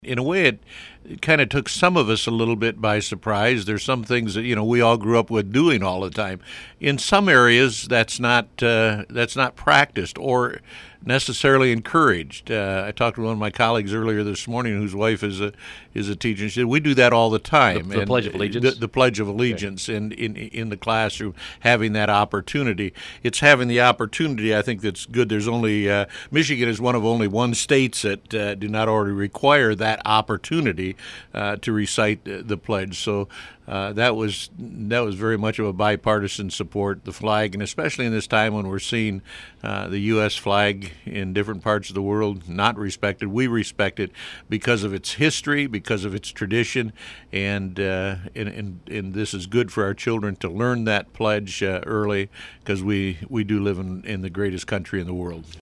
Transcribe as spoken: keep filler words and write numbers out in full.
In a way, it, it kind of took some of us a little bit by surprise. There's some things that you know we all grew up with doing all the time. In some areas, that's not uh, that's not practiced or necessarily encouraged. Uh, I talked to one of my colleagues earlier this morning, whose wife is a is a teacher. And she said we do that all the time. The, the and Pledge of Allegiance. The, the Pledge of Allegiance, okay. in, in in the classroom, having that opportunity. It's having the opportunity. I think that's good. There's only uh, Michigan is one of only one states that uh, do not already require that opportunity uh, to recite the pledge. So uh, that was that was very much of a bipartisan support. The flag, and especially in this time when we're seeing uh, the U S flag in different parts of the world not respected, we respect it because of its history, because of its tradition, and uh, and, and and this is good for our children to learn that pledge uh, early, because we we do live in, in the greatest country in the world.